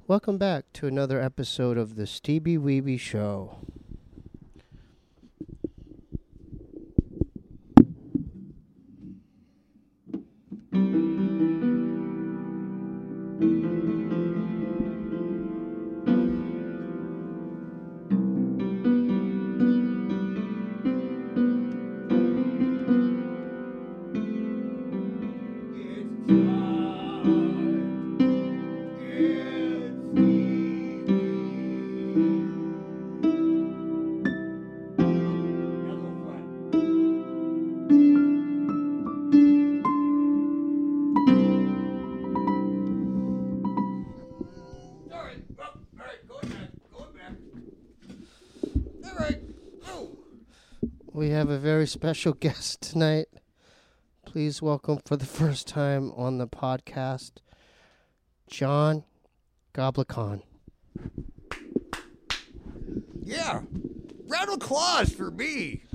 Welcome back to another episode of the Stevie Weeby Show. We have a very special guest tonight. Please welcome for the first time on the podcast, John Goblikon. Yeah, round of applause for me.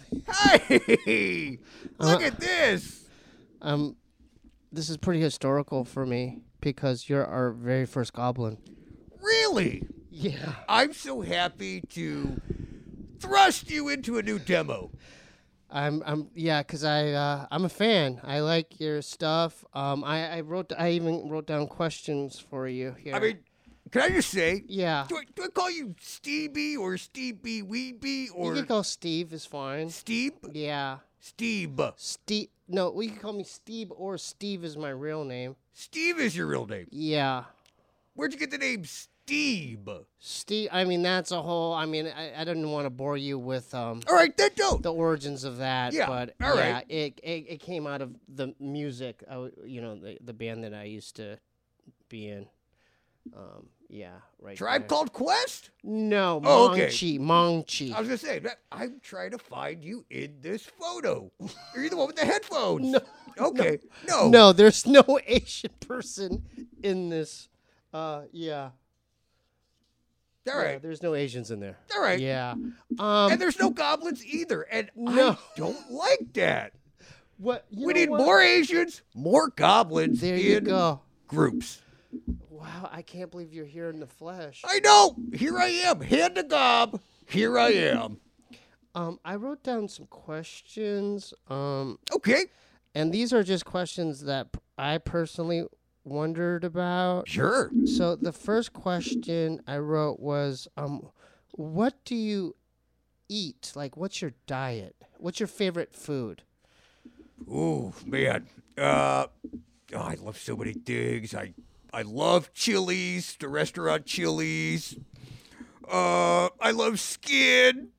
Hey, look at this. This is pretty historical for me because you're our very first goblin. Really? Yeah. I'm so happy to thrust you into a new demo. I'm a fan. I like your stuff. I even wrote down questions for you here. I mean, can I just say? Yeah. Do I call you Stevie or Stevie Weeby or You can call Steve is fine. Steve? Yeah. Steve. Steve. No, well, you can call me Steve or Steve is my real name. Steve is your real name. Yeah. Where'd you get the name Steve? Steve. I mean, that's a whole. I mean, I didn't want to bore you with All right, then don't. the origins of that. Yeah, But all yeah, right. it came out of the music. The band that I used to be in. Yeah, right. Tribe there. Called Quest? No, Oh, okay. Mongchi. I was gonna say, I'm trying to find you in this photo. Are you the one with the headphones? No. Okay. No. No, there's no Asian person in this. Yeah. All Yeah, right. there's no Asians in there. All right. Yeah. And there's no goblins either, and No. I don't like that. What? We need more Asians, more goblins There you in go. groups. Wow, I can't believe you're here in the flesh. I know. Here I am. Hand to gob. Here I am. I wrote down some questions. Okay. And these are just questions that I personally wondered about. Sure. So the first question I wrote was, what do you eat? Like, what's your diet? What's your favorite food? Ooh, man. I love so many things. I love Chili's, the restaurant Chili's. I love skin.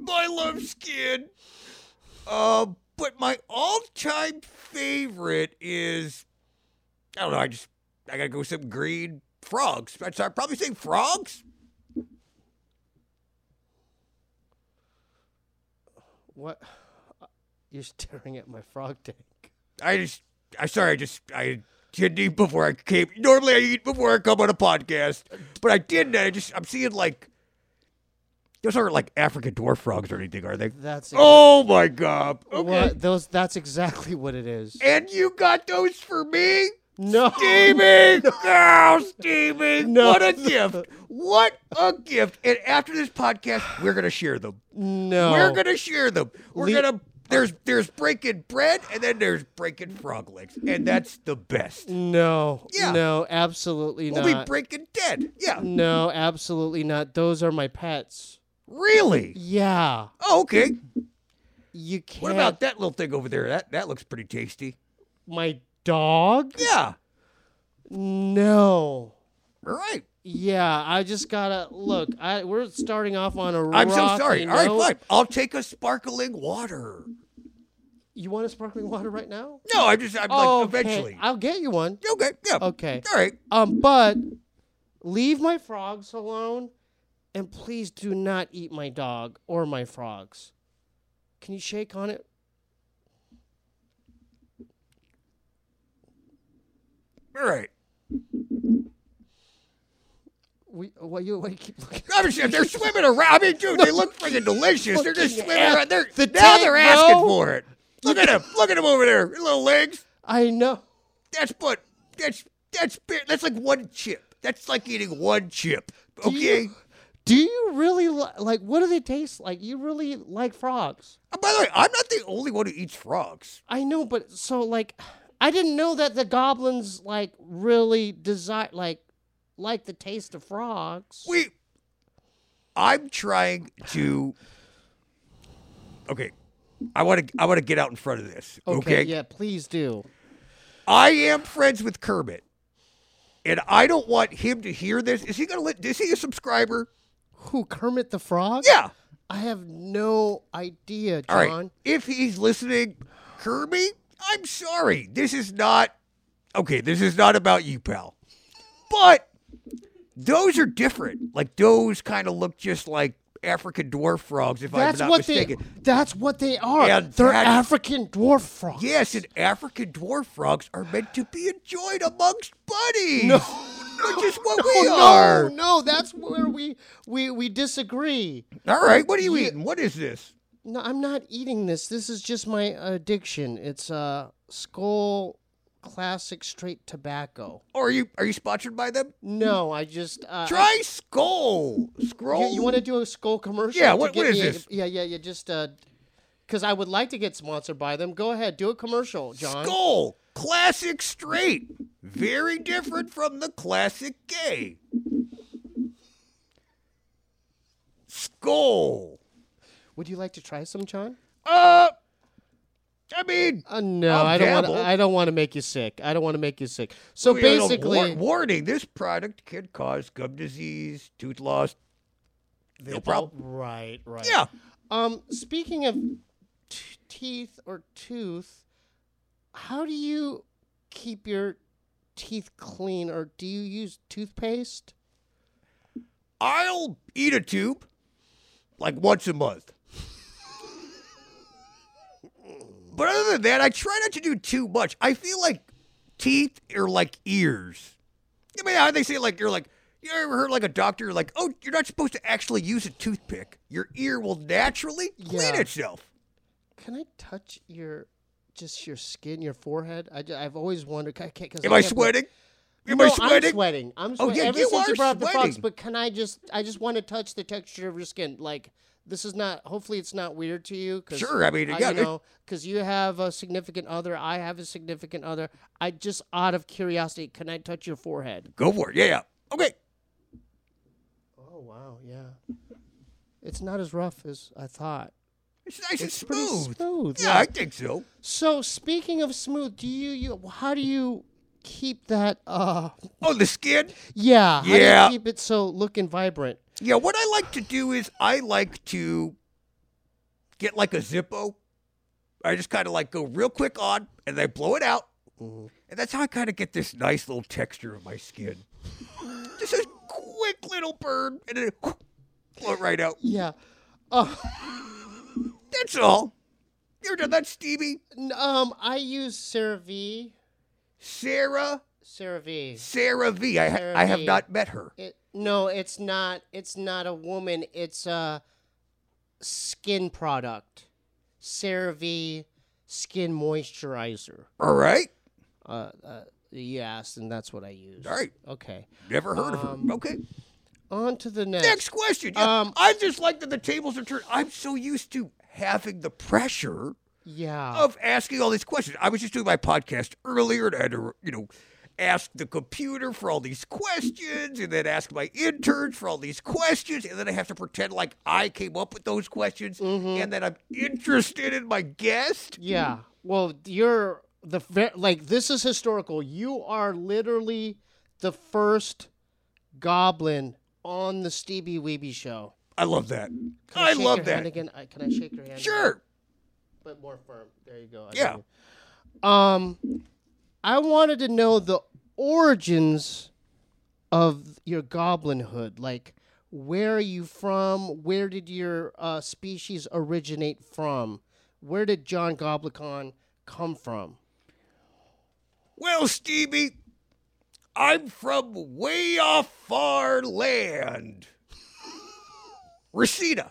But my all-time favorite is, I don't know, I gotta go with some green frogs. I'd probably say frogs. What? You're staring at my frog tank. I didn't eat before I came. Normally I eat before I come on a podcast, but I didn't. I'm seeing like, those aren't like African dwarf frogs or anything, are they? That's Oh my God. Okay. What, that's exactly what it is. And you got those for me? No. Stevie! No, Stevie! No. What a gift! What a gift! And after this podcast, we're gonna share them. No. We're gonna share them. We're Le- gonna. There's breaking bread, and then there's breaking frog legs, and that's the best. No. Yeah. No, absolutely We'll not. be breaking dead. Yeah. No, absolutely not. Those are my pets. Really? Yeah. Oh, okay. You can't. What about that little thing over there? That looks pretty tasty. my dog? Yeah. No. All right. Yeah, I just gotta look. We're starting off on a I'm so rocky sorry. All right, note. fine. I'll take a sparkling water. You want a sparkling water right now? No, I'm like Okay, eventually. I'll get you one. Okay. Yeah. Okay. All right. But leave my frogs alone, and please do not eat my dog or my frogs. Can you shake on it? All right. What you keep looking? I'm just, they're swimming around. I mean, dude, they look freaking delicious. They're just Fucking swimming around. They're the now tank, they're asking bro. for it. Look at him. Look at him over there. His little legs. I know. That's like one chip. That's like eating one chip. Okay. Do you really like? What do they taste like? You really like frogs? By the way, I'm not the only one who eats frogs. I know, but so like, I didn't know that the goblins like really desire like the taste of frogs. I'm trying to. Okay, I want to get out in front of this. Okay. Yeah, please do. I am friends with Kermit, and I don't want him to hear this. Is he a subscriber? Who, Kermit the Frog? Yeah. I have no idea, John. All right. If he's listening, Kirby, I'm sorry. This is not about you, pal. But those are different. Like, those kind of look just like African dwarf frogs, if I'm not mistaken. That's what they are. And they're African dwarf frogs. Yes, and African dwarf frogs are meant to be enjoyed amongst buddies. No. Which is what we are. No, that's where we disagree. All right, what are you eating? What is this? No, I'm not eating this. This is just my addiction. It's Skull Classic Straight Tobacco. Oh, are you sponsored by them? No, I just try Skull. Scroll. You want to do a Skull commercial? Yeah. What is this? Yeah. Just because I would like to get sponsored by them. Go ahead, do a commercial, John. Skull Classic Straight. Very different from the classic gay. Skull. Would you like to try some, John? I mean, no, I don't want to make you sick. I don't want to make you sick. So basically, warning: this product can cause gum disease, tooth loss. No problem. Right. Yeah. Speaking of teeth or tooth, how do you keep your teeth clean, or do you use toothpaste? I'll eat a tube like once a month. But other than that, I try not to do too much. I feel like teeth are like ears. I mean, how they say like you ever heard like a doctor like, oh, you're not supposed to actually use a toothpick. Your ear will naturally clean itself. Can I touch your skin, your forehead? I've always wondered. Am I sweating? Am I sweating? I'm sweating. Oh, yeah, Ever you since are you brought up the frogs, sweating. but can I just want to touch the texture of your skin? Like, this is not, hopefully it's not weird to you. Sure, I mean, yeah. Because you have a significant other, I have a significant other. I just, out of curiosity, can I touch your forehead? Go for it. Yeah. Okay. Oh, wow, yeah. It's not as rough as I thought. It's nice and pretty smooth. smooth. Yeah, I think so. So, speaking of smooth, how do you keep that, Oh, the skin? Yeah. How Yeah. do you keep it so looking vibrant? Yeah, what I like to do is I like to get like a Zippo. I just kind of like go real quick on, and then blow it out. Mm-hmm. And that's how I kind of get this nice little texture of my skin. Just a quick little burn, and then blow it right out. Yeah. That's all. You ever done that, Stevie? I use CeraVe. Sarah CeraVe. Sarah V. I have not met her. No, it's not. It's not a woman. It's a skin product. CeraVe skin moisturizer. All right. Yes, and that's what I use. All right. Okay. Never heard of her. Okay. On to the next. Next question. Yeah, I just like that the tables are turned. I'm so used to having the pressure of asking all these questions. I was just doing my podcast earlier, and I had to, ask the computer for all these questions, and then ask my interns for all these questions, and then I have to pretend like I came up with those questions, and then I'm interested in my guest. Yeah. Well, you're this is historical. You are literally the first goblin on the Stevie Weeby show. I love that. I love that. Again? Can I shake your hand? Sure. Again? But more firm. There you go. Yeah. I wanted to know the origins of your goblinhood. Like, where are you from? Where did your species originate from? Where did John Goblicon come from? Well, Stevie, I'm from way off far land. Reseda.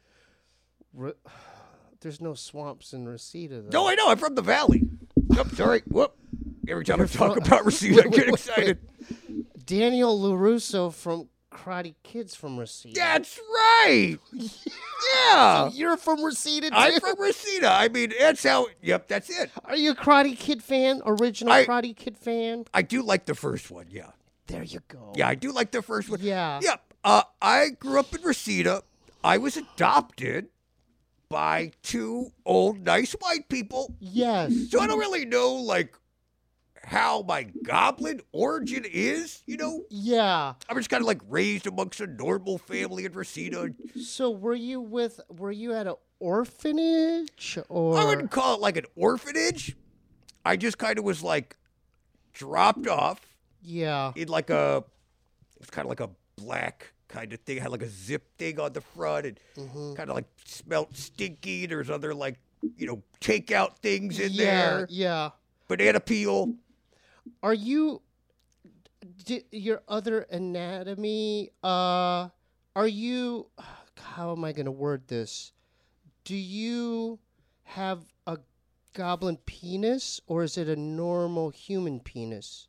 There's no swamps in Reseda, though. No, I know. I'm from the valley. Oh, sorry. Whoop. Every time I talk about Reseda, I get excited. Daniel LaRusso from Karate Kid's from Reseda. That's right. Yeah. So you're from Reseda, too? I'm from Reseda. I mean, that's how. Yep, that's it. Are you a Karate Kid fan? Original Karate Kid fan? I do like the first one. Yeah. There you go. Yeah, I do like the first one. Yeah. Yep. I grew up in Reseda. I was adopted by two old, nice white people. Yes. So I don't really know, like, how my goblin origin is, you know? Yeah. I was kind of like raised amongst a normal family in Reseda. So were you at an orphanage or? I wouldn't call it like an orphanage. I just kind of was like dropped off. Yeah. In like it's kind of like a black kind of thing. It had like a zip thing on the front and kind of like smelled stinky. There's other like, you know, takeout things in there. Yeah. Banana peel. Are you your other anatomy? Are you? How am I going to word this? Do you have a goblin penis, or is it a normal human penis?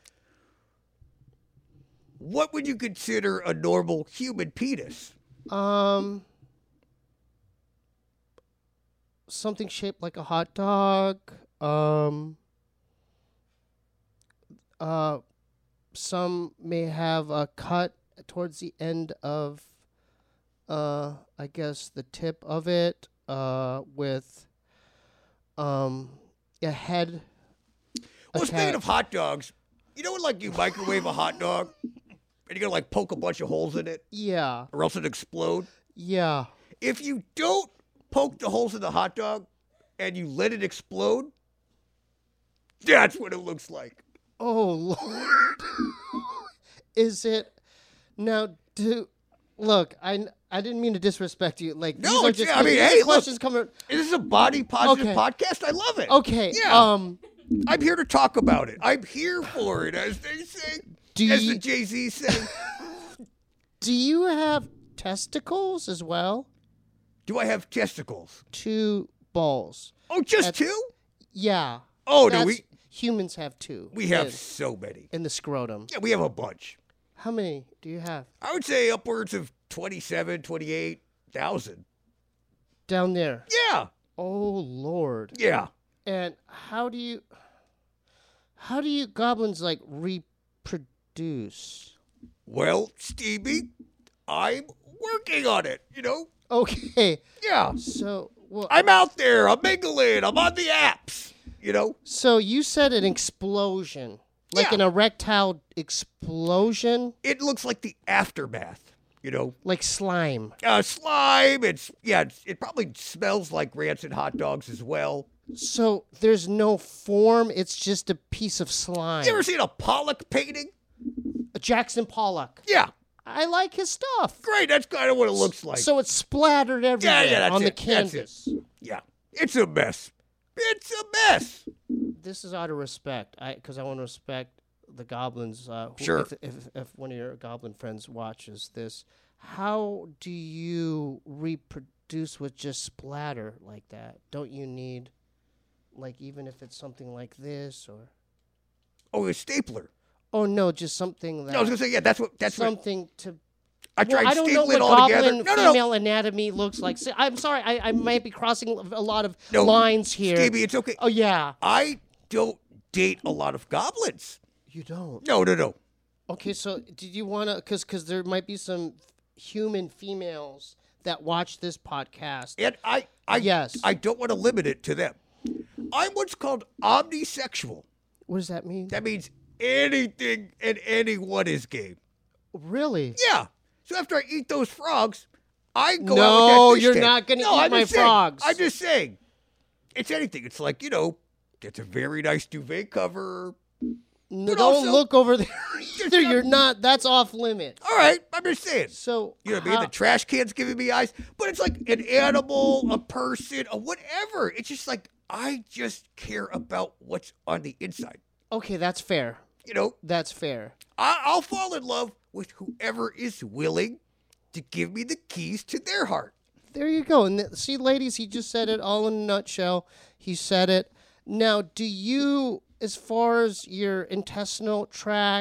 What would you consider a normal human penis? Something shaped like a hot dog. Some may have a cut towards the end of, I guess, the tip of it, with, a head. Well, speaking of hot dogs, you know when, like, you microwave a hot dog and you gotta, like, poke a bunch of holes in it? Yeah. Or else it'd explode? Yeah. If you don't poke the holes in the hot dog and you let it explode, that's what it looks like. Oh, Lord. Is it now? Look, I didn't mean to disrespect you. Like, no, these are just, I mean, hey, questions look, coming. This is a body positive podcast. I love it. Okay. Yeah. I'm here to talk about it. I'm here for it, as they say. As the Jay-Z say. Do you have testicles as well? Do I have testicles? 2 balls. Oh, just 2? Yeah. Oh, no, humans have 2. We have so many. In the scrotum. Yeah, we have a bunch. How many do you have? I would say upwards of 27, 28,000. Down there? Yeah. Oh, Lord. Yeah. And how do you goblins, like, reproduce? Well, Stevie, I'm working on it, you know? Okay. Yeah. So, well, I'm out there. I'm mingling. I'm on the apps, you know? So you said an explosion. Like an erectile explosion? It looks like the aftermath, you know? Like slime. Slime. It probably smells like rancid hot dogs as well. So there's no form. It's just a piece of slime. You ever seen a Pollock painting? A Jackson Pollock. Yeah. I like his stuff. Great. That's kind of what it looks like. So it's splattered everywhere on the canvas. Yeah. It's a mess. It's a mess. This is out of respect, because I want to respect the goblins. Sure. If one of your goblin friends watches this, how do you reproduce with just splatter like that? Don't you need, like, even if it's something like this or? Oh, a stapler. Oh no, just something that. No, I was gonna say that's something to. I tried I don't know stapling it what all together. goblin female anatomy looks like. So, I'm sorry, I might be crossing a lot of lines here. Stevie, it's okay. Oh yeah. I don't date a lot of goblins. You don't? No. Okay, so did you want to? Because there might be some human females that watch this podcast. And I don't want to limit it to them. I'm what's called omnisexual. What does that mean? That means anything and anyone is game. Really? Yeah. So after I eat those frogs, I go out with that No, fish you're tank. not going to eat my frogs. I'm just saying. It's anything. It's like, you know, gets a very nice duvet cover. No, don't look over there either. You're not. That's off limits. All right. I'm just saying. So, you know what I mean? The trash can's giving me eyes. But it's like an animal, a person, a whatever. It's just like, I just care about what's on the inside. Okay, that's fair. You know? That's fair. I'll fall in love with whoever is willing to give me the keys to their heart. There you go. And see, ladies, he just said it all in a nutshell. He said it. Now, do you, as far as your intestinal tract,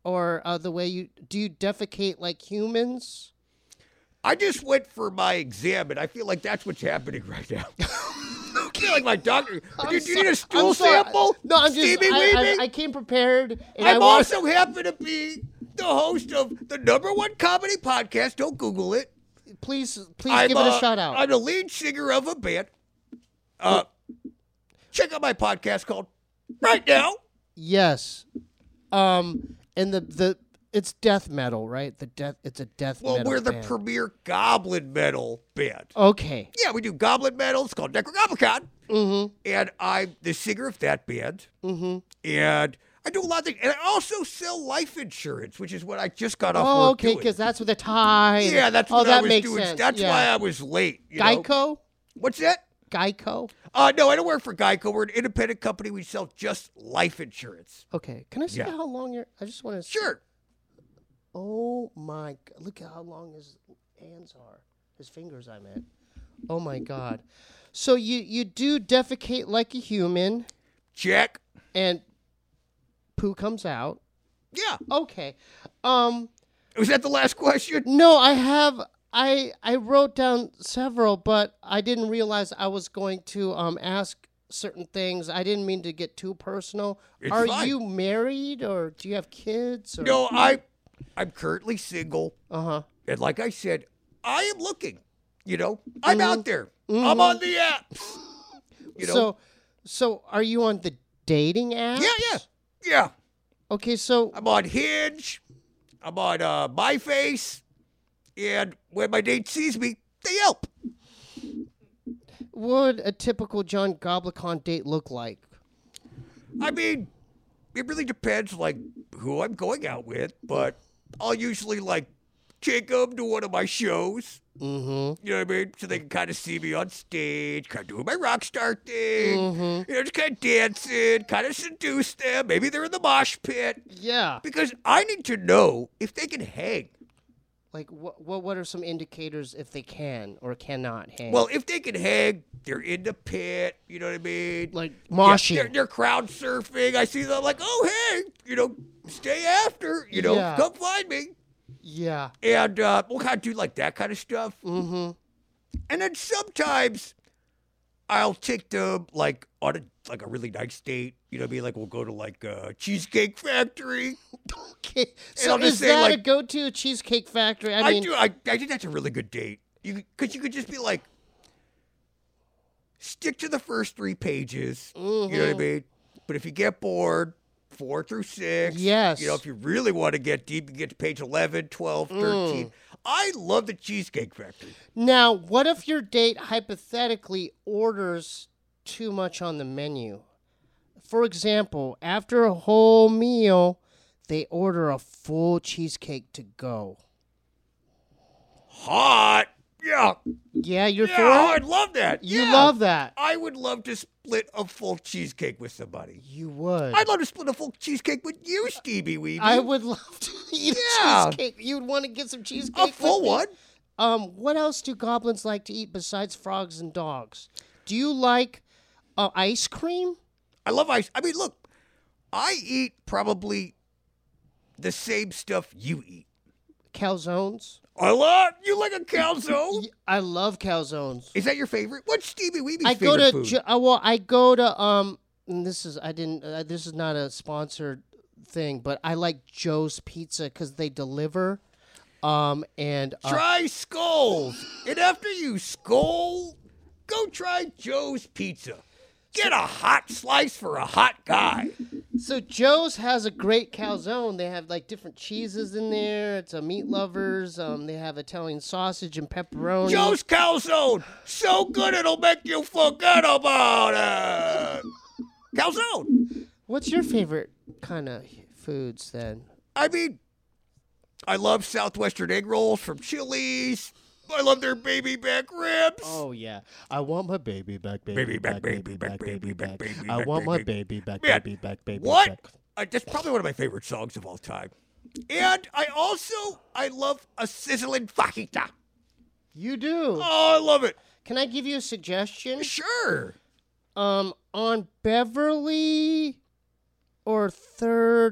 or the way you defecate like humans? I just went for my exam, and I feel like that's what's happening right now. I feel like my doctor. Do you need a stool sample? No, I'm just. Stevie Weaving? I came prepared. And I'm also happen to be the host of the #1 comedy podcast. Don't Google it. Please give it a shout out. I'm the lead singer of a band. Check out my podcast called Right Now. Yes. And the it's death metal, right? It's a death metal. Well, we're the band. premier goblin metal band. Okay. Yeah, we do goblin metal. It's called Necrogoblicon. Mm-hmm. And I'm the singer of that band. Mm-hmm. And I do a lot of things. And I also sell life insurance, which is what I just got off Oh, work okay, doing. because that's what the tie. Yeah, that's what I that was makes doing. sense. That's yeah. why I was late. Geico? What's that? Geico? No, I don't work for Geico. We're an independent company. We sell just life insurance. Okay. Can I see how long you're... I just want to... Sure. Oh, my... Look at how long his hands are. His fingers, I meant. Oh, my God. So you do defecate like a human. Check. And poo comes out. Yeah. Okay. Was that the last question? No, I have... I wrote down several, but I didn't realize I was going to ask certain things. I didn't mean to get too personal. Are you married, or do you have kids? Or? No, I'm currently single. Uh-huh. And like I said, I am looking. I'm out there. I'm on the apps. So are you on the dating apps? Yeah. Okay, so I'm on Hinge. I'm on MyFace. And when my date sees me, they help. What would a typical John Goblicon date look like? I mean, it really depends, like, who I'm going out with. But I'll usually, like, take them to one of my shows. Mm-hmm. You know what I mean? So they can kind of see me on stage, kind of doing my rock star thing. Mm-hmm. Just kind of dancing, kind of seduce them. Maybe they're in the mosh pit. Yeah. Because I need to know if they can hang. Like, what are some indicators if they can or cannot hang? Well, if they can hang, they're in the pit. You know what I mean? Like moshing. Yeah, they're crowd surfing. I see them like, oh, hey, stay after. Come find me. Yeah. And we'll kind of do like that kind of stuff. Mm-hmm. And then sometimes I'll take them like on a really nice date. You know what I mean? Like we'll go to like a Cheesecake Factory. Okay. So is that a go-to Cheesecake Factory? I mean, I think that's a really good date. Because you could just be like, stick to the first 3 pages. Mm-hmm. You know what I mean? But if you get bored, 4 through 6. Yes. If you really want to get deep, you get to page 11, 12, 13. I love the Cheesecake Factory. Now, what if your date hypothetically orders too much on the menu? For example, after a whole meal, they order a full cheesecake to go. Hot. Yeah. Yeah, you're for it? I'd love that. You love that. I would love to split a full cheesecake with somebody. You would. I'd love to split a full cheesecake with you, Stevie Weeby. I would love to eat a cheesecake. You'd want to get some cheesecake? A full one. What else do goblins like to eat besides frogs and dogs? Do you like ice cream? I love ice. I mean, look, I eat probably the same stuff you eat. Calzones? You like a calzone? I love calzones. Is that your favorite? What's Stevie Weeby's favorite food? I go to and this is not a sponsored thing, but I like Joe's Pizza because they deliver. Try Skulls, and after you skull, go try Joe's Pizza. Get a hot slice for a hot guy. So Joe's has a great calzone. They have like different cheeses in there. It's a meat lovers. They have Italian sausage and pepperoni. Joe's calzone, so good it'll make you forget about it. Calzone. What's your favorite kind of foods then? I mean, I love Southwestern egg rolls from Chili's. I love their baby back ribs. Oh, yeah. I want my baby back, baby back, baby back, baby back. I want my baby back, baby back, baby what? back. That's probably one of my favorite songs of all time. And I love a sizzling fajita. You do? Oh, I love it. Can I give you a suggestion? Sure. On Beverly or 3rd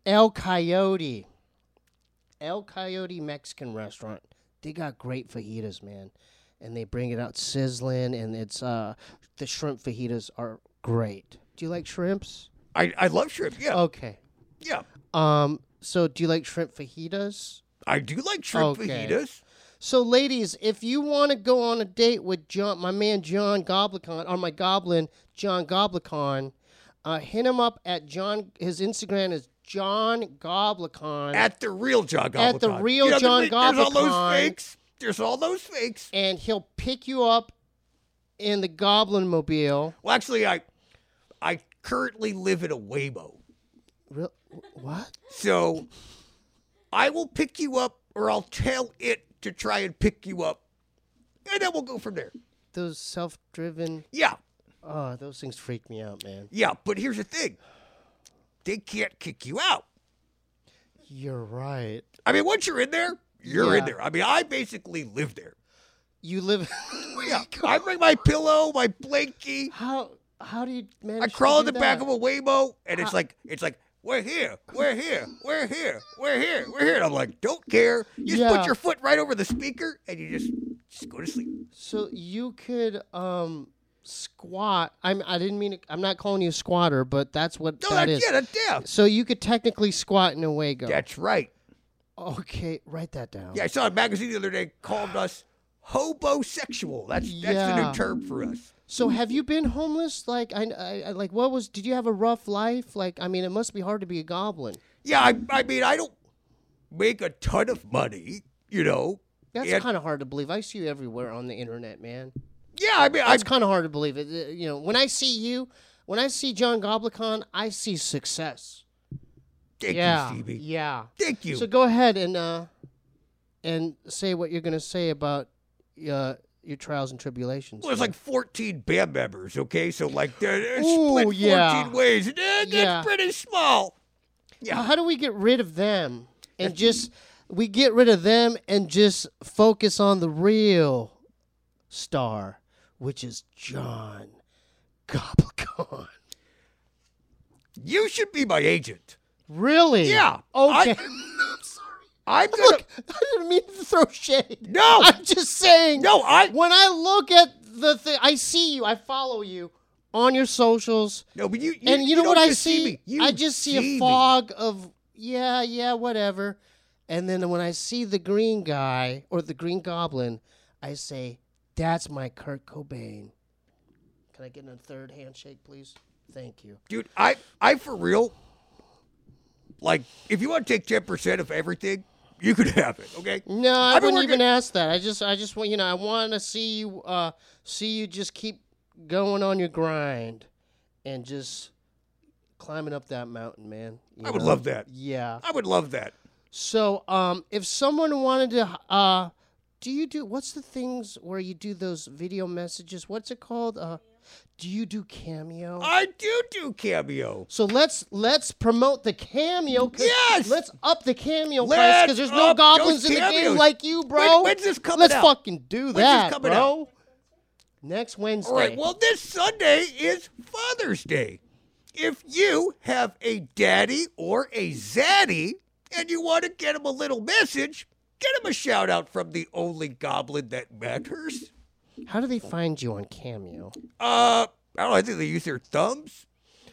El Coyote. El Coyote Mexican restaurant. They got great fajitas, man. And they bring it out sizzling, and it's the shrimp fajitas are great. Do you like shrimps? I love shrimp, yeah. Okay. Yeah. So do you like shrimp fajitas? I do like shrimp fajitas. So, ladies, if you want to go on a date with my man John Goblicon, or my goblin John Goblicon, hit him up at John. His Instagram is John Goblicon. At the real John Goblicon. At the real John Goblicon. There's all those fakes. There's all those fakes. And he'll pick you up in the Goblin Mobile. Well, actually, I currently live in a Waymo. What? So I will pick you up, or I'll tell it to try and pick you up, and then we'll go from there. Those self-driven... Yeah. Oh, those things freak me out, man. Yeah, but here's the thing. They can't kick you out. You're right. I mean, once you're in there, you're in there. I mean, I basically live there. You live... Yeah. I bring my pillow, my blankie. How do you manage I crawl in the that? back of a Waymo, and it's like, we're here. And I'm like, don't care. You just put your foot right over the speaker, and you just go to sleep. So you could squat. I didn't mean it, I'm not calling you a squatter, but that's what that is. Yeah. So you could technically squat in a Wago. That's right. Okay, write that down. Yeah, I saw a magazine the other day called us hobosexual. That's the new term for us. So have you been homeless? Like I like did you have a rough life? Like I mean, it must be hard to be a goblin. Yeah, I mean, I don't make a ton of money, you know. That's kind of hard to believe. I see you everywhere on the internet, man. Yeah, I mean, it's kind of hard to believe it. You know, when I see John Goblicon, I see success. Thank you, Stevie. Yeah. Thank you. So go ahead and say what you're going to say about your trials and tribulations. Well, there's like 14 band members, okay? So, like, they're split 14 ways. That's pretty small. Yeah. How do we get rid of them and we get rid of them and just focus on the real star, which is John Goblicon? You should be my agent. Really? Yeah. Okay. I'm sorry. Look, I didn't mean to throw shade. No. I'm just saying. No, when I look at the thing, I see you. I follow you on your socials. No, but you know what I see? Me. I just see a fog of whatever. And then when I see the green guy or the green goblin, I say, that's my Kurt Cobain. Can I get a third handshake, please? Thank you. Dude, I for real, like, if you want to take 10% of everything, you could have it, okay? No, I wouldn't even ask that. I just want, I want to see you just keep going on your grind and just climbing up that mountain, man. I would love that. Yeah. I would love that. So, if someone wanted to, what's the things where you do those video messages? What's it called? Do you do Cameo? I do Cameo. So let's promote the Cameo. Yes. Let's up the Cameo price because there's no goblins in the game like you, bro. When's this coming Let's out? fucking do that, this coming bro. Out? Next Wednesday. All right. Well, this Sunday is Father's Day. If you have a daddy or a zaddy and you want to get him a little message, get him a shout out from the only goblin that matters. How do they find you on Cameo? I don't know. I think they use their thumbs.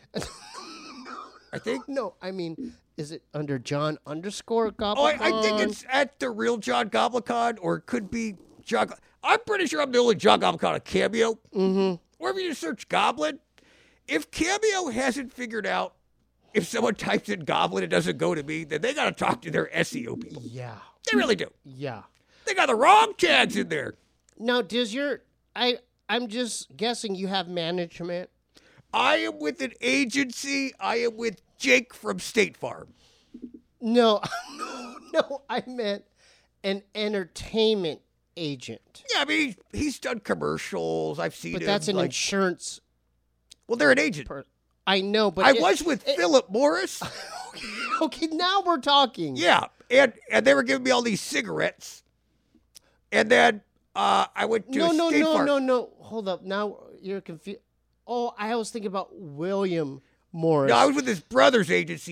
I think. No, I mean, is it under John _Goblicon? Oh, I think it's at the real John Goblicon, or it could be John. I'm pretty sure I'm the only John Goblicon on Cameo. Mm-hmm. Wherever you search Goblin, if Cameo hasn't figured out if someone types in Goblin, it doesn't go to me, then they got to talk to their SEO people. Yeah. They really do. Yeah. They got the wrong tags in there. Now, I'm just guessing you have management. I am with an agency. I am with Jake from State Farm. No, I meant an entertainment agent. Yeah, I mean, he's done commercials. I've seen him. But that's an insurance. Well, they're an agent. I know, but I was with Philip Morris. Okay, now we're talking. Yeah, and they were giving me all these cigarettes. And then I went to State Farm. No. Hold up. Now you're confused. Oh, I was thinking about William Morris. No, I was with his brother's agency, Philip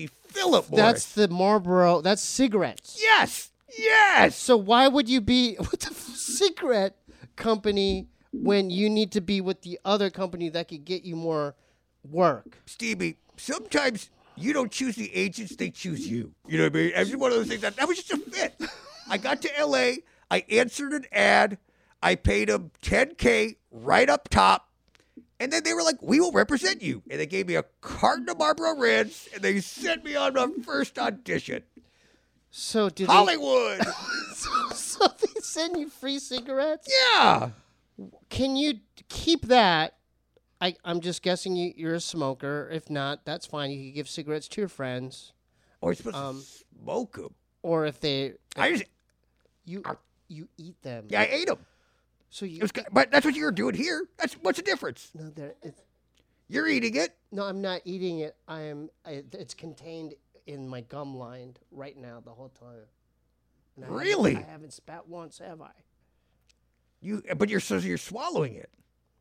Philip Morris. That's the Marlboro. That's cigarettes. Yes. Yes. So why would you be with the cigarette company when you need to be with the other company that could get you more work? Stevie, sometimes you don't choose the agents, they choose you. You know what I mean? Every one of those things, that was just a fit. I got to L.A., I answered an ad, I paid them $10K right up top, and then they were like, we will represent you. And they gave me a carton of Marlboro Reds, and they sent me on my first audition. So did Hollywood. so they send you free cigarettes? Yeah. Can you keep that? I'm just guessing you're a smoker. If not, that's fine. You can give cigarettes to your friends. Or you're supposed to smoke them. Or if they... You eat them. Yeah, I ate them. So you... But that's what you're doing here. What's the difference? No, you're eating it. No, I'm not eating it. It's contained in my gum line right now the whole time. And Really? I haven't spat once, have I? But you're swallowing it.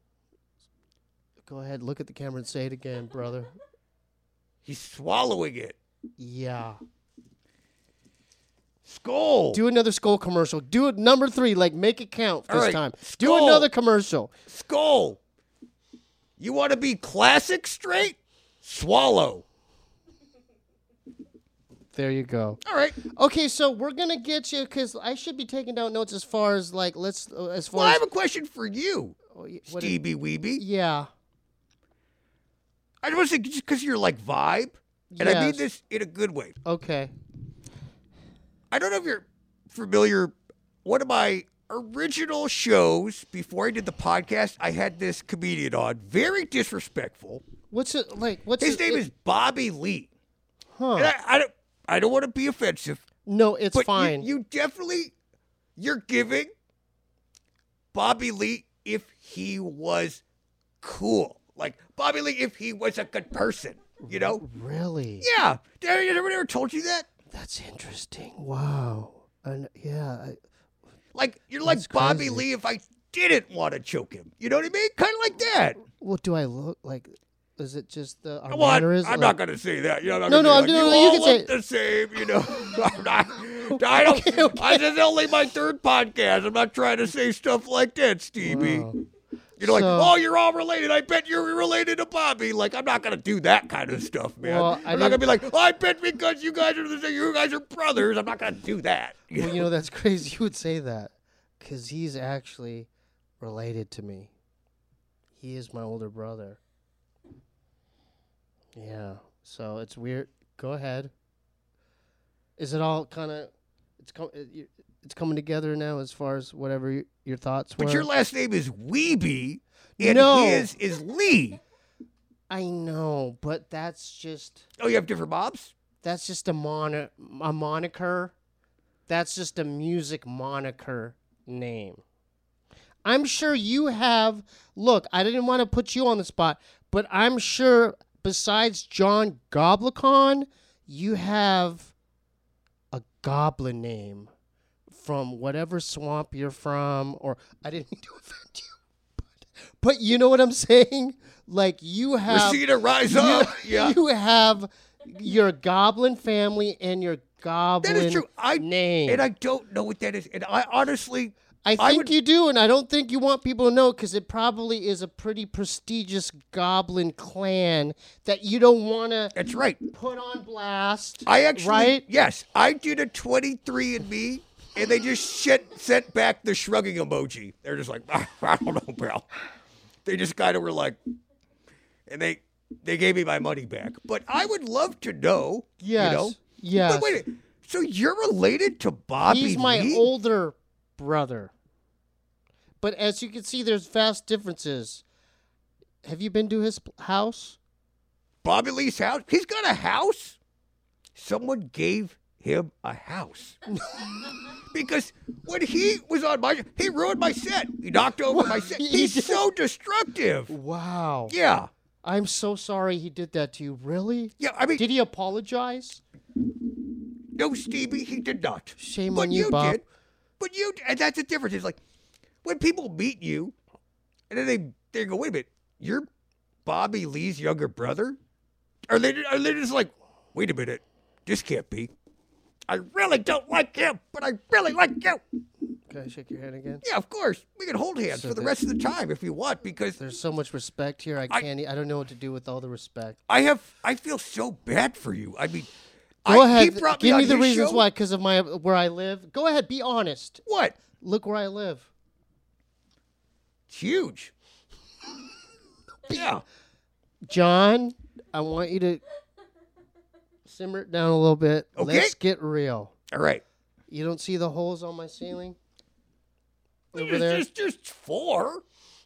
Go ahead, look at the camera and say it again, brother. He's swallowing it. Yeah. Skol. Do another Skol commercial. Do it number 3, like make it count this time. Skol. Do another commercial. Skol. You want to be classic straight? Swallow. There you go. All right. Okay, so we're gonna get you because I should be taking down notes as far as like I have a question for you, Stevie Weeby. Yeah. I just want to say, just because you're like vibe, and I mean this in a good way. Okay. I don't know if you're familiar. One of my original shows before I did the podcast, I had this comedian on, very disrespectful. What's it like? His name is Bobby Lee. Huh? And I don't want to be offensive. No, it's fine. You definitely, you're giving Bobby Lee if he was cool. Like Bobby Lee if he was a good person, you know? Really? Yeah. Did anyone ever told you that? That's interesting. Wow. Yeah. You're like Bobby crazy. Lee if I didn't want to choke him. You know what I mean? Kind of like that. What do I look like? Is it just the our Well, mannerism? I'm not going to say that. You know, No, you you can say look the same. You know, I don't. Okay. This is only my 3rd podcast. I'm not trying to say stuff like that, Stevie. Wow. You're like, oh, you're all related. I bet you're related to Bobby. Like, I'm not going to do that kind of stuff, man. Well, I'm not going to be like, oh, I bet because you guys are the same, you guys are brothers. I'm not going to do that. Well, that's crazy. You would say that because he's actually related to me. He is my older brother. Yeah. So it's weird. Go ahead. Is it all kind of it's coming together now as far as whatever your thoughts were? But your last name is Weeby, and No. his is Lee. I know, but that's just Oh, you have different moms? that's just a moniker. That's just a music moniker name. I'm sure you have. Look, I didn't want to put you on the spot, but I'm sure besides John Goblicon, you have a goblin name from whatever swamp you're from, or I didn't mean to offend you, but you know what I'm saying? Like you have Rashida, rise up. Yeah. You have your goblin family and your goblin That is true. name. And I don't know what that is. And I honestly... I think you do, and I don't think you want people to know because it probably is a pretty prestigious goblin clan that you don't want to That's right. put on blast. I actually... Right? Yes. I did a 23andMe, and they just sent back the shrugging emoji. They're just like, I don't know, pal. They just kind of were like... And they gave me my money back. But I would love to know, Yes. you know? Yes. But wait, so you're related to Bobby He's my Lee? older brother. But as you can see, there's vast differences. Have you been to his house? Bobby Lee's house? He's got a house? Someone gave him a house. Because when he was on he ruined my set. He knocked over my set. He's so destructive. Wow. Yeah. I'm so sorry he did that to you. Really? Yeah, I mean... Did he apologize? No, Stevie, he did not. Shame but on you, Bob. Did. But you did. And that's the difference. It's like, when people meet you, and then they go, wait a minute, you're Bobby Lee's younger brother? Are they just like, wait a minute, this can't be. I really don't like him, but I really like you. Can I shake your hand again? Yeah, of course. We can hold hands for the rest of the time if you want, because there's so much respect here. I don't know what to do with all the respect. I feel so bad for you. I mean, go ahead. He brought Give me on the his reasons show. why. Because of where I live. Go ahead. Be honest. What? Look where I live. It's huge. Yeah. John, I want you to simmer it down a little bit. Okay. Let's get real. All right. You don't see the holes on my ceiling? Over there? There's just 4.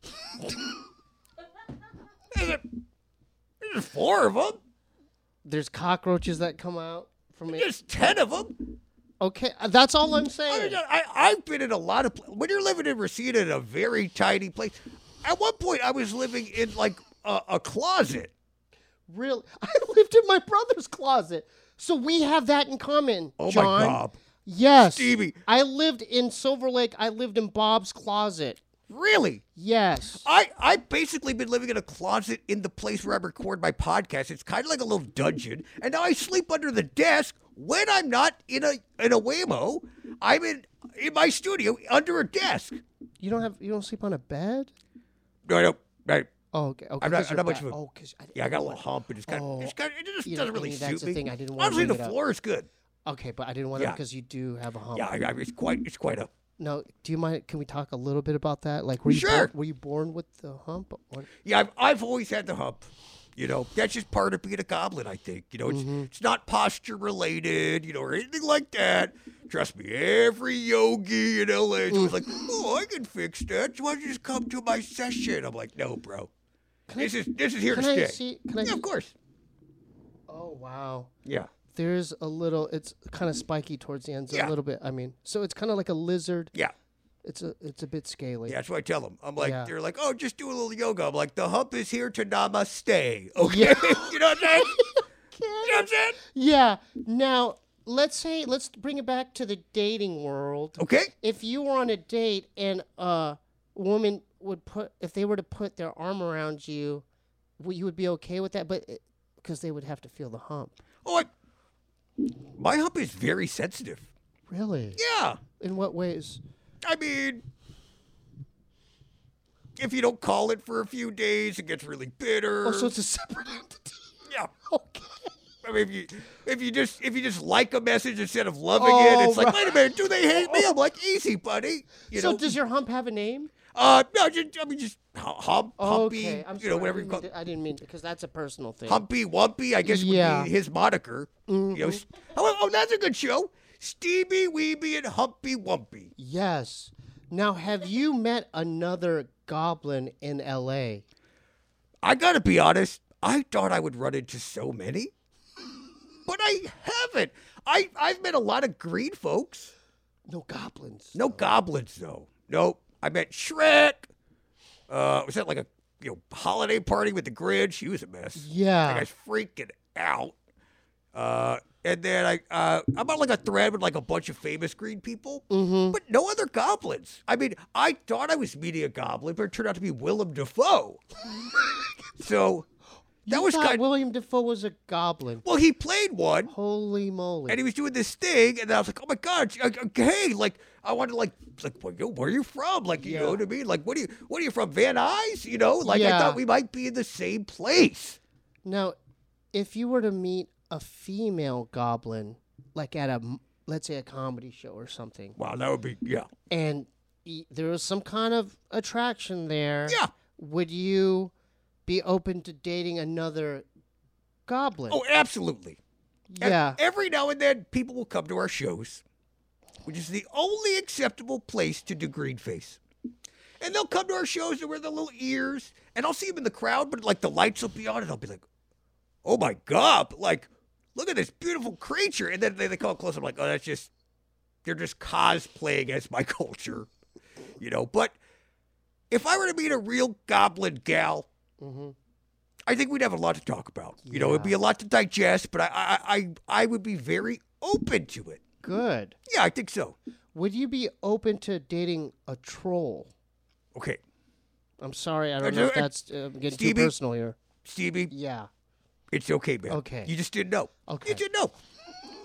There's 4 of them. There's cockroaches that come out from it. There's 10 of them. Okay, that's all I'm saying. I've been in a lot of when you're living in Reseda in a very tiny place. At one point, I was living in like a closet. Really? I lived in my brother's closet. So we have that in common, Oh, John. my God. Yes. Stevie. I lived in Silver Lake. I lived in Bob's closet. Really? Yes. I've basically been living in a closet in the place where I record my podcast. It's kind of like a little dungeon. And now I sleep under the desk when I'm not in a Waymo. I'm in my studio under a desk. You don't sleep on a bed? No, I don't. Oh, okay. I'm not much of a. Oh, I got a little hump, and it just doesn't really that's suit the me. thing. I didn't want Honestly, to the bring it up. floor is good. Okay, but I didn't want to because you do have a hump. Yeah, it's quite a. No, do you mind? Can we talk a little bit about that? Like, were you born with the hump? Or? Yeah, I've always had the hump. You know, that's just part of being a goblin, I think. You know, it's not posture related, or anything like that. Trust me, every yogi in LA is always like, oh, I can fix that. So why don't you just come to my session? I'm like, no, bro. This is here to stay. Yeah, of course. Oh, wow. Yeah. There's a little, it's kind of spiky towards the ends a little bit. I mean, so it's kind of like a lizard. Yeah. It's a bit scaly. Yeah, that's what I tell them. I'm like, they're like, oh, just do a little yoga. I'm like, the hump is here to namaste. Okay. Yeah. You know what I'm saying? You know what I'm saying? Yeah. Now, let's bring it back to the dating world. Okay. If you were on a date and a woman if they were to put their arm around you, you would be okay with that, but because they would have to feel the hump. Oh, my hump is very sensitive. Really? Yeah. In what ways? I mean, if you don't call it for a few days, it gets really bitter. Oh, so it's a separate entity. Yeah. Okay. I mean, if you just like a message instead of loving it, it's like, wait a minute, do they hate me? I'm like, easy, buddy. So does your hump have a name? No, just hump, humpy, okay. I'm sorry. whatever you call it. I didn't mean because that's a personal thing. Humpy Wumpy, I guess would be his moniker. Oh, that's a good show. Stevie Weeby and Humpy Wumpy. Yes. Now, have you met another goblin in L.A.? I gotta be honest. I thought I would run into so many, but I haven't. I've met a lot of green folks. No goblins. No goblins though. Nope. I met Shrek. Was that like a holiday party with the Grinch? He was a mess. Yeah. That guy's freaking out. And then I'm on like a thread with like a bunch of famous green people, but no other goblins. I mean, I thought I was meeting a goblin, but it turned out to be Willem Dafoe. So that was kind. William Dafoe was a goblin. Well, he played one. Holy moly! And he was doing this thing, and I was like, "Oh my god, hey!" Like, I wanted to like, where are you from? Like, you know what I mean? Like, what are you from? Van Nuys? I thought we might be in the same place. Now, if you were to meet a female goblin, like at let's say a comedy show or something. Wow, that would be and there was some kind of attraction there. Yeah. Would you be open to dating another goblin? Oh, absolutely. Yeah. And every now and then, people will come to our shows, which is the only acceptable place to do green face. And they'll come to our shows and wear their little ears, and I'll see them in the crowd, but like the lights will be on, and I'll be like, oh my God, like, look at this beautiful creature. And then they come close. I'm like, oh, they're just cosplaying as my culture, But if I were to meet a real goblin gal, I think we'd have a lot to talk about. It'd be a lot to digest, but I would be very open to it. Good. Yeah, I think so. Would you be open to dating a troll? Okay. I'm sorry. I don't know if that's getting too personal here. Stevie? Yeah. It's okay, man. Okay. You just didn't know. Okay. You didn't know.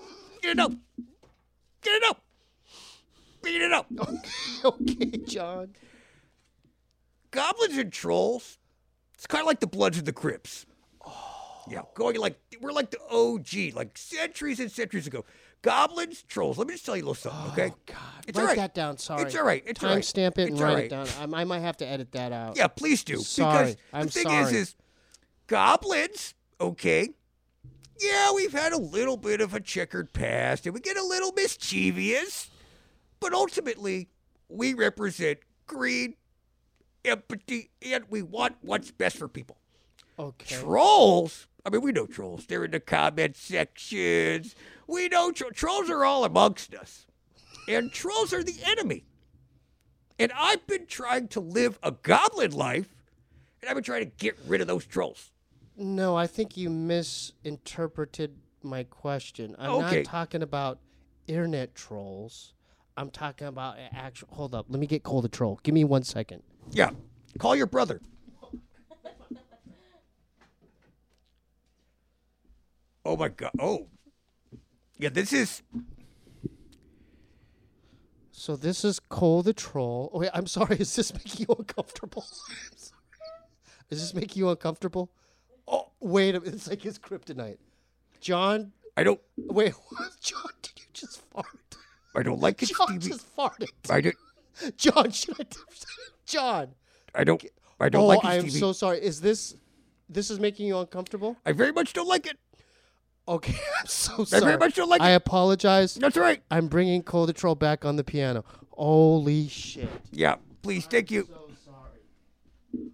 Get it up. Get it up. Beat it up. Okay, John. Goblins and trolls, it's kind of like the Bloods and the Crips. Yeah, we're like the OG, like centuries and centuries ago. Goblins, trolls. Let me just tell you a little something, okay? Oh, God. It's write all right. that down. Sorry. It's all right. It's all right. Timestamp it and It's all write right. it down. I might have to edit that out. Yeah, please do. Sorry. Because the thing is goblins, okay, yeah, we've had a little bit of a checkered past and we get a little mischievous, but ultimately we represent greed, empathy, and we want what's best for people. Okay. Trolls, I mean, we know trolls. They're in the comment sections. We know trolls are all amongst us. And trolls are the enemy. And I've been trying to live a goblin life, and I've been trying to get rid of those trolls. No, I think you misinterpreted my question. I'm not talking about internet trolls. I'm talking about actual. Hold up. Let me get Cole the Troll. Give me 1 second. Yeah. Call your brother. Oh, my God. Oh. Yeah, this is... So this is Cole the Troll. Oh, wait, I'm sorry. Is this making you uncomfortable? I'm sorry. Is this making you uncomfortable? Oh, wait a minute. It's like his kryptonite. John? I don't... Wait, what? John, did you just fart? I don't like it, John Stevie. just farted. I don't... John, should I... John. I don't like it, I am Stevie. so sorry. Is this is making you uncomfortable? I very much don't like it. Okay, I'm so I sorry. very much don't like I it. apologize. That's right. I'm bringing Cole the Troll back on the piano. Holy shit. Yeah, please, thank you. So sorry.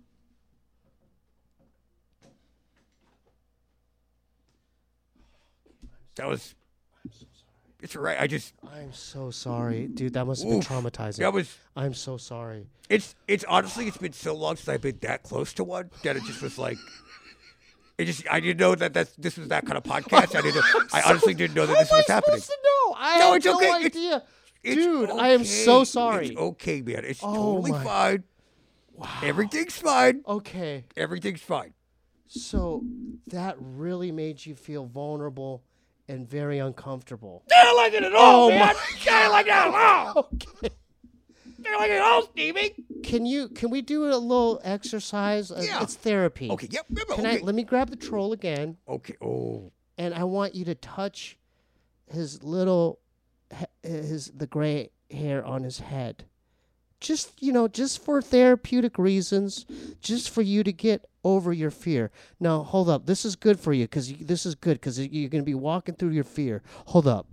That was... I'm so sorry. It's all right. I just... I'm so sorry. Dude, that must have been traumatizing. That was... I'm so sorry. It's honestly, it's been so long since I've been that close to one that it just was like... I didn't know that this was that kind of podcast. I honestly didn't know that this was happening. Supposed to know? I No, have it's no okay. idea. It's Dude, okay. I am so sorry. It's okay, man. It's Oh totally my- fine. Wow. Everything's fine. Okay. Everything's fine. So that really made you feel vulnerable and very uncomfortable. I don't like it at all, man. my I don't like it at all. Okay. I don't like it at all, Stevie. Can we do a little exercise? Yeah. It's therapy. Okay, yep. Let me grab the troll again, Okay, oh. and I want you to touch his little the gray hair on his head. Just for therapeutic reasons, just for you to get over your fear. Now, hold up. This is good for you because you're going to be walking through your fear. Hold up.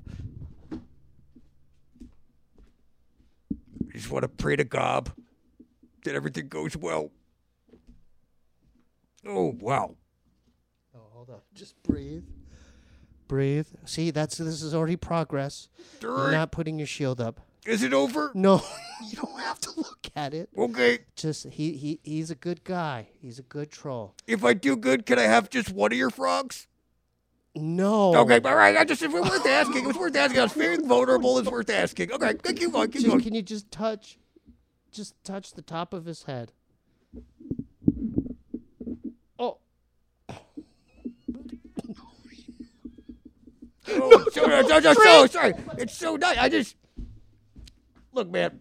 I just want to pray to God that everything goes well. Oh, wow. Oh, hold up. Just breathe. Breathe. See, this is already progress. You're not putting your shield up. Is it over? No, you don't have to look at it. Okay. Just he's a good guy. He's a good troll. If I do good, can I have just one of your frogs? No. Okay, all right. It was worth asking. It was worth asking. I was feeling vulnerable. It's worth asking. Okay, keep going. Keep going. Can you just touch the top of his head? Oh. Oh, sorry. It's so nice. Look, man.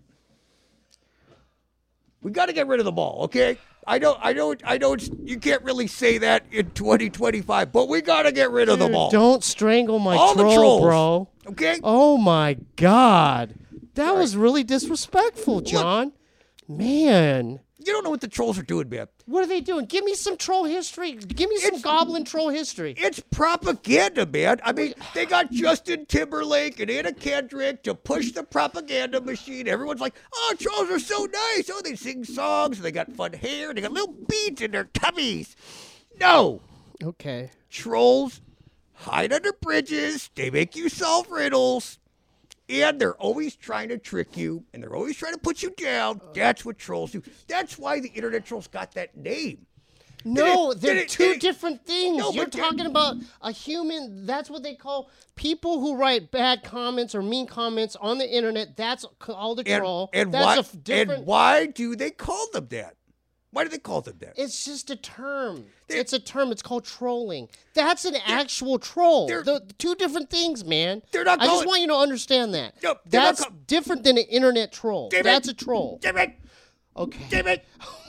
We got to get rid of the ball, okay? I know. You can't really say that in 2025, but we got to get rid of the ball. Don't strangle my All the troll, trolls, bro. Okay? Oh my God, that was really disrespectful, John. Man. You don't know what the trolls are doing, man. What are they doing? Give me some troll history. Give me some goblin troll history. It's propaganda, man. I mean, they got Justin Timberlake and Anna Kendrick to push the propaganda machine. Everyone's like, oh, trolls are so nice. Oh, they sing songs, and they got fun hair, and they got little beads in their tummies. No. Okay. Trolls hide under bridges. They make you solve riddles. And they're always trying to trick you, and they're always trying to put you down. That's what trolls do. That's why the internet trolls got that name. No, they're two different things. No, You're but talking about a human. That's what they call people who write bad comments or mean comments on the internet. That's called a troll. And that's why? a different. And why do they call them that? Why do they call them that? It's just a term. It's a term. It's called trolling. That's an actual troll. The two different things, man. They're not. I just want you to understand that. No, that's different than an internet troll. That's a troll. Damn it. Okay. Damn it.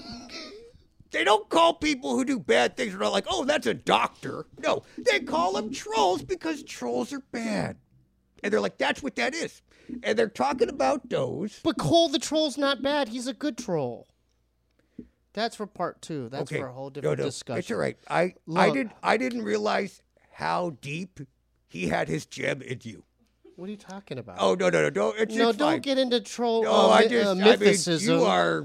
They don't call people who do bad things. They're not like, oh, that's a doctor. No, they call them trolls because trolls are bad. And they're like, that's what that is. And they're talking about those. But Cole the troll's not bad. He's a good troll. That's for part 2. That's for a whole different discussion. It's all right. I didn't realize how deep he had his gem in you. What are you talking about? Oh, no. Don't get into troll mythicism.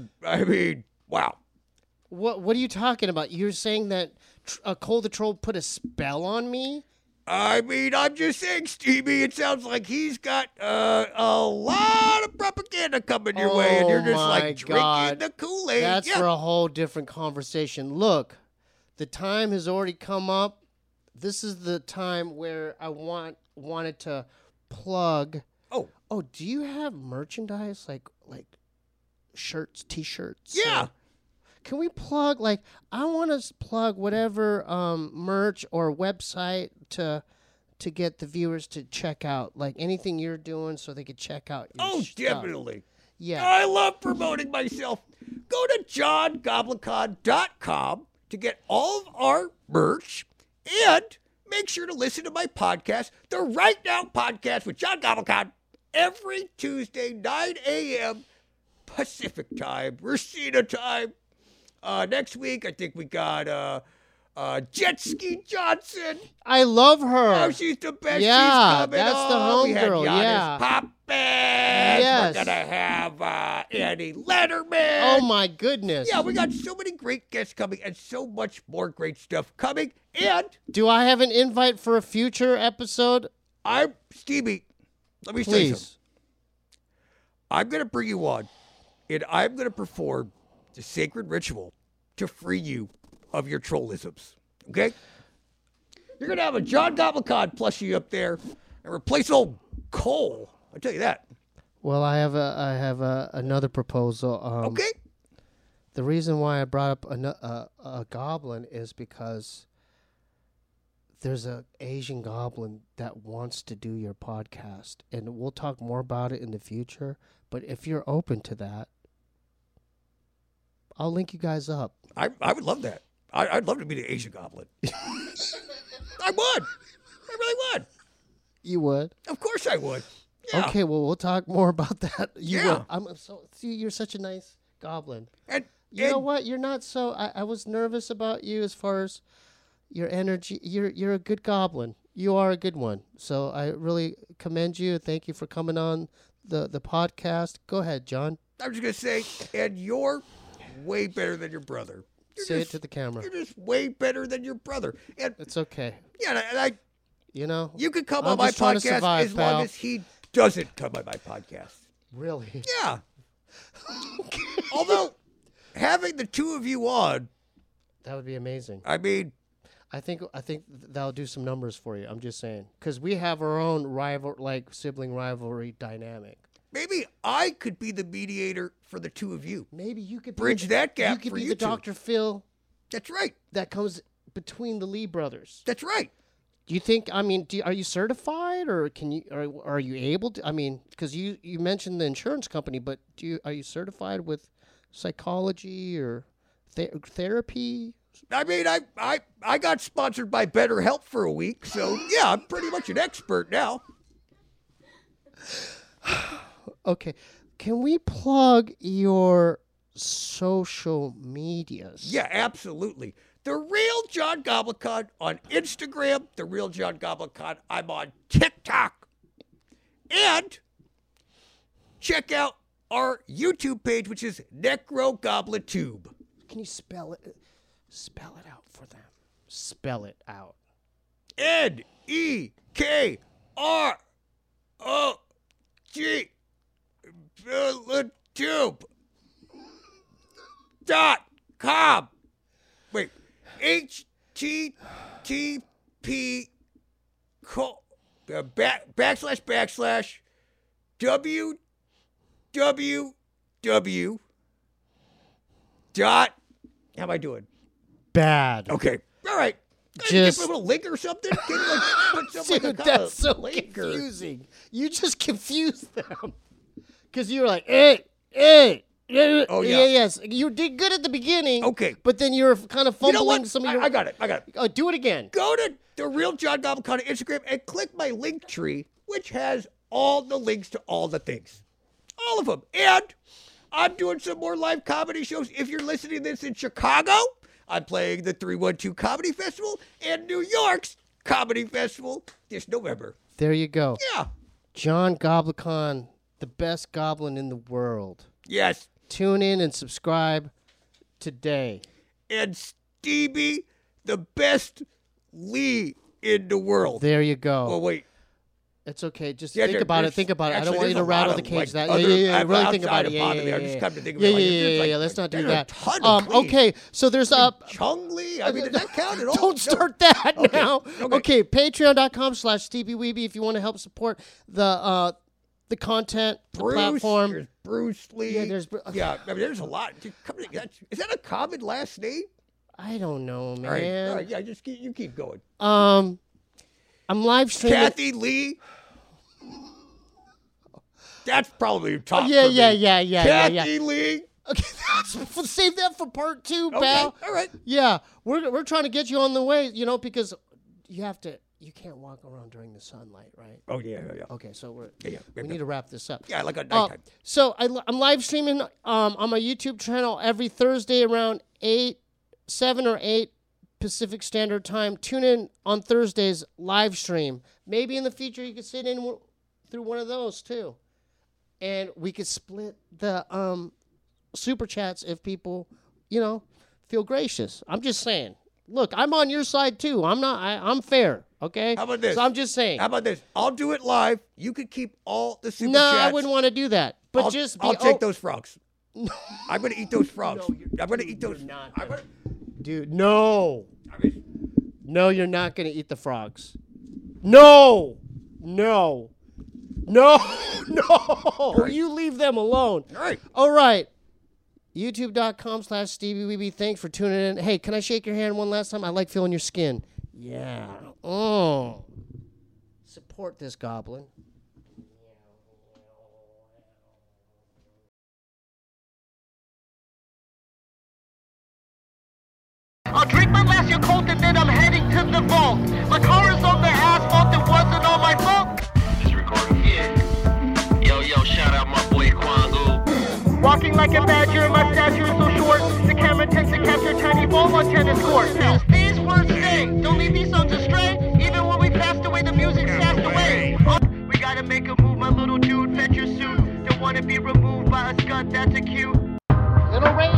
Wow. What are you talking about? You're saying that Cole the Troll put a spell on me? I'm just saying, Stevie, it sounds like he's got a lot of propaganda coming your way, and you're just like drinking the Kool-Aid. That's for a whole different conversation. Look, the time has already come up. This is the time where I wanted to plug. Oh, do you have merchandise like shirts, T-shirts? Yeah. Can we plug, I want to plug whatever merch or website to get the viewers to check out, anything you're doing so they could check out your stuff. Definitely. Yeah. I love promoting myself. Go to johngoblicon.com to get all of our merch, and make sure to listen to my podcast, the Right Now Podcast with John Goblicon, every Tuesday, 9 a.m. Pacific time, Racina time. Next week, I think we got Jet Ski Johnson. I love her. Oh, she's the best. Yeah, she's coming that's on. the homegirl. We had Giannis Yeah. Pappas. Yes. We're going to have Andy Letterman. Oh, my goodness. Yeah, we got so many great guests coming and so much more great stuff coming. And do I have an invite for a future episode? Stevie, let me say something. I'm going to bring you on, and I'm going to perform the sacred ritual to free you of your trollisms. Okay? You're going to have a John Goblicon plushie up there and replace old Cole. I'll tell you that. Well, I have another proposal. Okay. The reason why I brought up a goblin is because there's an Asian goblin that wants to do your podcast, and we'll talk more about it in the future. But if you're open to that, I'll link you guys up. I would love that. I'd love to be the Asian goblin. I would. I really would. You would? Of course I would. Yeah. Okay, well, we'll talk more about that. Yeah. You're such a nice goblin. And you know what? You're not so... I was nervous about you as far as your energy. You're a good goblin. You are a good one. So I really commend you. Thank you for coming on the podcast. Go ahead, John. I was just going to say, and you're way better than your brother. Say it to the camera. You're just way better than your brother. And it's okay. Yeah, and you can come on my podcast as long as he doesn't come on my podcast. Really? Yeah. Although, having the two of you on, that would be amazing. I mean, I think that'll do some numbers for you. I'm just saying, because we have our own sibling rivalry dynamic. Maybe I could be the mediator for the two of you. Maybe you could bridge that gap. You could for be you the two. Dr. Phil. That's right. That comes between the Lee brothers. That's right. Do you think? I mean, are you certified, or can you? Are you able to? I mean, because you mentioned the insurance company, but are you certified with psychology or therapy? I mean, I got sponsored by BetterHelp for a week, so yeah, I'm pretty much an expert now. Okay, can we plug your social medias? Yeah, absolutely. The Real John Goblicon on Instagram, The Real John Goblicon. I'm on TikTok. And check out our YouTube page, which is Necro Goblin Tube. Can you spell it? Spell it out for them. Spell it out. NEKROG tube.com. Wait. HTTP // www How am I doing? Bad. Okay. All right. Just give a link or something? Can you, like, put some, dude, like, that's so confusing. You just confused them because you were like, oh yeah, yes. You did good at the beginning. Okay, but then you're kind of fumbling some of your. I got it. Do it again. Go to the Real John Goblin on Instagram and click my link tree, which has all the links to all the things, all of them. And I'm doing some more live comedy shows. If you're listening to this in Chicago, I'm playing the 312 Comedy Festival and New York's Comedy Festival this November. There you go. Yeah. John Goblicon, the best goblin in the world. Yes. Tune in and subscribe today. And Stevie, the best Lee in the world. There you go. Oh, wait. It's okay. Just think about it. Think about it. I don't want you to rattle the cage. Like, really think about it. I just come to think about it. Yeah. Let's not do that. Okay. So there's Chung Lee. I mean, does that count at all? Don't start that now. Okay. Patreon.com/StevieWeeby if you want to help support the content, the platform. There's Bruce Lee. Yeah, there's. I mean, there's a lot. Is that a common last name? I don't know, man. All right. Yeah, you keep going. I'm live streaming. Kathy Lee. That's probably top. Yeah. Kathy Lee. Okay, save that for part 2, pal. Okay, all right. Yeah, we're trying to get you on the way, because you can't walk around during the sunlight, right? Oh yeah. Okay, so we need to wrap this up. Yeah, like a nighttime. So I'm live streaming on my YouTube channel every Thursday around 7 or 8 Pacific Standard Time. Tune in on Thursdays live stream. Maybe in the future you could sit in through one of those too, and we could split the super chats if people, feel gracious. I'm just saying. Look, I'm on your side too. I'm fair. Okay. How about this? So I'm just saying. How about this? I'll do it live. You could keep all the super No, chats. I wouldn't want to do that. But I'll take those frogs. No. I'm going to eat those frogs. I'm going to eat those. Dude, no. No, you're not going to eat the frogs. No. You leave them alone. All right. YouTube.com/StevieWeeby. Thanks for tuning in. Hey, can I shake your hand one last time? I like feeling your skin. Yeah. Support this goblin. I'll drink my last Yakult and then I'm heading to the vault. My car is on the asphalt, it wasn't all my fault. It's recording here. Yo, shout out my boy Kwangu. Walking like a badger and my stature is so short. The camera tends to capture a tiny ball on tennis court. Now, these words stay, don't leave these songs astray. Even when we passed away, the music passed away. We gotta make a move, my little dude, fetch your suit. Don't wanna be removed by a skunk, that's a cue. Little Ray